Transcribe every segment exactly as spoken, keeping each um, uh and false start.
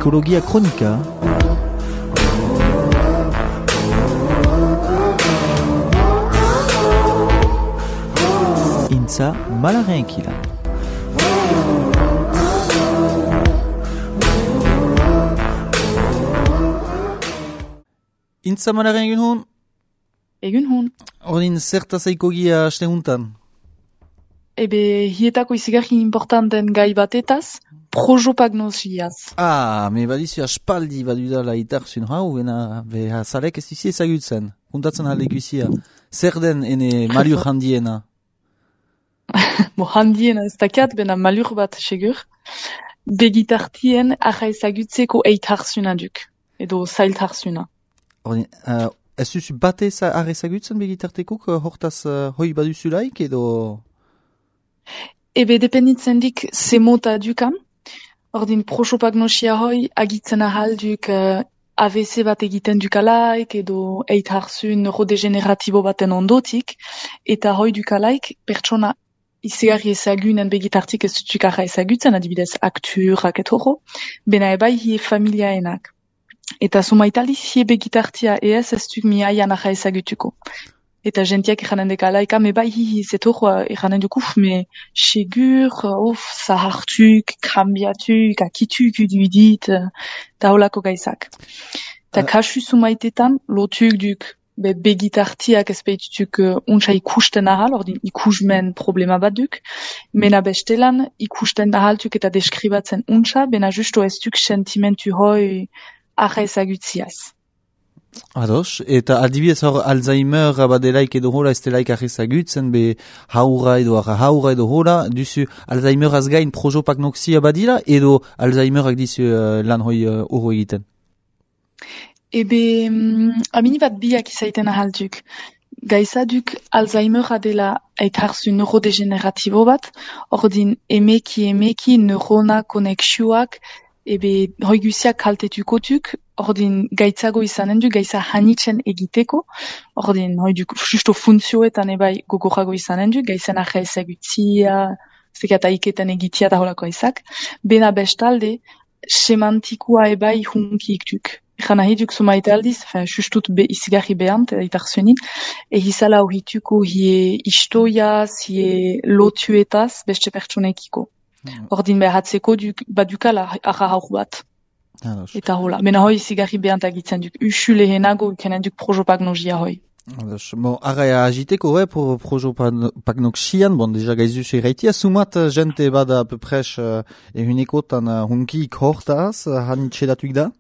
Psikologia kronika. Intza malarenkila. Intza malaren egun hon? Egun hon. Ordin zerta zaikogia aste huntan? Ebe, hietako izigarri importanten gai batetaz, projopagnosiaz. Ah, me badizu aspaldi badudala itarzun hau, ena beha zalek ez duzi ezagutzen. Kuntatzen halek uzia. Zer den ene malur handiena? Bo, handiena ez dakat, bena malur bat segur. Begitartien aja ezagutzeko eitarzuna duk. Edo zailtarzuna. Ordin, uh, ez duzu bate aja ezagutzen begitartekuk, hortaz uh, hoi baduzulaik edo... Ebe dependitzen dik ze mota dukan. Ordin prosopagnosia hoi agitzen ahal duk uh, A V C bat egiten dukalaik edo eitarzun neurodegeneratibo baten ondotik. Eta hoi dukalaik pertsona izigarri ezagunen begitartik ez duk aja ezagutzen, adibidez akturak etoro. Bena ebai hie familiaenak. Eta sumaitaliz hie begitartia eez ez duk miaian aja ezagutuko. Eta gentiak iranen dekalaika, me bai hi zetor iranen dukuf, me segur, of, zahartuk, kambiatuk, akituk ududit, eta holako gaizak. Eta uh, kasu sumaitetan, lotuk duk be begitartiak ezpeitutuk uh, untsa ikusten ahal, ordin ikusmen problema bat duk, mena bestelan ikusten ahaltuk eta deskribatzen untsa, bena justo ez duk sentimentu hoi aja ezagutziaz. Ados, eta adibidez hor Alzheimer badelaik edo hola ez delaik ahizagutzen, be haura edo arra haura edo hola, duzu Alzheimer azgain projopagnosia badila edo Alzheimerak dizu uh, lan hoi uh, oro egiten? Ebe, um, amini bat biak izaiten ahalduk. Gaizaduk Alzheimer adela eitarzun neurodegeneratibo bat, ordin emeki emeki neurona konexioak ebe hoi guziak kaltetukotuk, ordin gaitzago izanen du, gaitza hanitzen egiteko, ordin hoi du justo funtzioetan ebai gogorago izanen du, gaitzen aja ezagutzia, zekata iketan egitia da holako ezak, bena bestalde, semantikoa ebai hunki iktuk. Egan nahi duk sumaite aldiz, fin, justut be, izigarri behant, eitarzunit, ehizala horituko hie istoiaz, hie lotuetaz, beste pertsonekiko. Ordin behatzeko duk, badukala arra haur bat. Ados. Eta hola, mena hoi zigarri behant agitzen duk, usu lehenago ikenen duk projopagnosia hoi. Ados. Bon, arra agiteko, eh, pro, projopagnosian, bon, deja gaizuz erraitia, sumat jente bada a peu près uh, ehunekotan uh, hunkik hortaz, uh, hanitxedatuk da?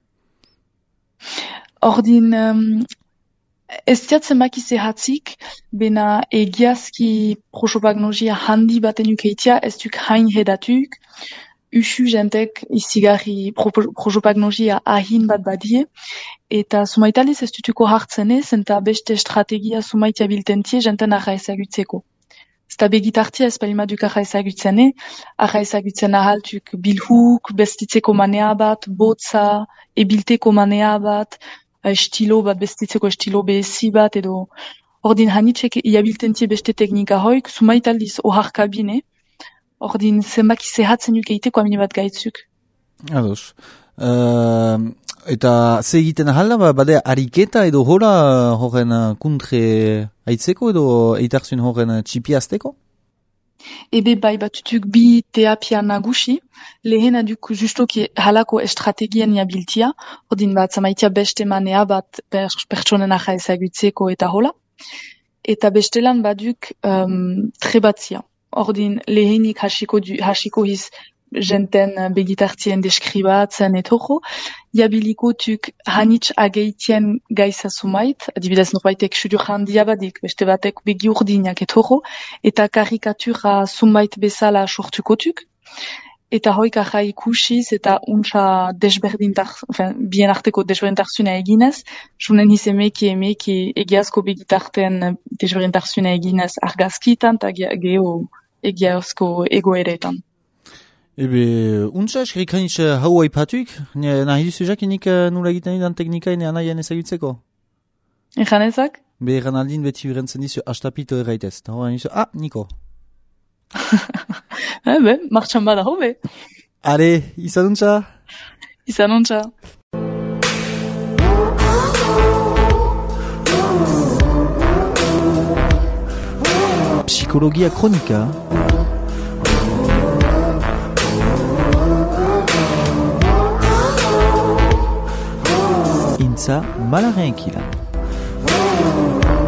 Ordin, um, ez diatzen makize hatzik, bena egiazki projopagnosia handi baten ukeitia, ez duk hain hedatuk, usu jentek izigarri pro, projopagnosia ahin bat badie, eta sumaitaliz ez dutuko hartzenez, eta beste strategia sumaitia biltentie jenten arra ezagutzeko. Zta begitartia ez palimaduk arra ezagutzene, arra ezagutzen ahaltuk bilhuk, bestitzeko manea bat, botza, ebilteko manea bat, estilo bat, bestitzeko estilo behezi bat, edo ordin hanitzek iabiltentie beste teknika hoik, sumaitaliz oharkabine, ordin zenbaki zehatzen duk egiteko amine bat gaitzuk. Ados. Uh, eta ze egiten ahalda, ba, badea ariketa edo hola horren uh, kuntre aitzeko edo eitarzun horren uh, txipiazteko? Ebe bai batutuk bi terapia nagusi, lehena duk justoki halako estrategien jabiltia, ordin bat zamaitia beste manea bat pertsonen aja ezagutzeko eta hola, eta bestelan baduk um, trebatzia. Ordin lehenik hasiko, du, hasiko hiz jenten begitartien deskribatzen etoko, jabiliko tuk hanitz ageitien gaiza sumait, adibidez norbaitek sudur handia badik, beste batek begi urdinak etoko, eta karikatura sumait bezala sortuko tuk, eta hoik aja ikusiz eta untsa desberdintar, enfin, bien arteko desberdintarzuna eginez, sunen hiz emeki emeki egiazko begitarten desberdintarzuna eginez argazkitan, eta geho egiazko egoeretan. Ebe, untsa, eskerik hainitz hau haipatuik, nahi duzu jakinik nula egiten idan teknikain anaien ezagutzeko? Egan ezak? Be, egan aldin beti birentzen dizu astapito erraitez. Ta hori dizu, ah, Niko. Ebe, martxan bada hobe. Are, izaduntza? Izan ontsa. Psikologia kronika. Intza Malaren Kila.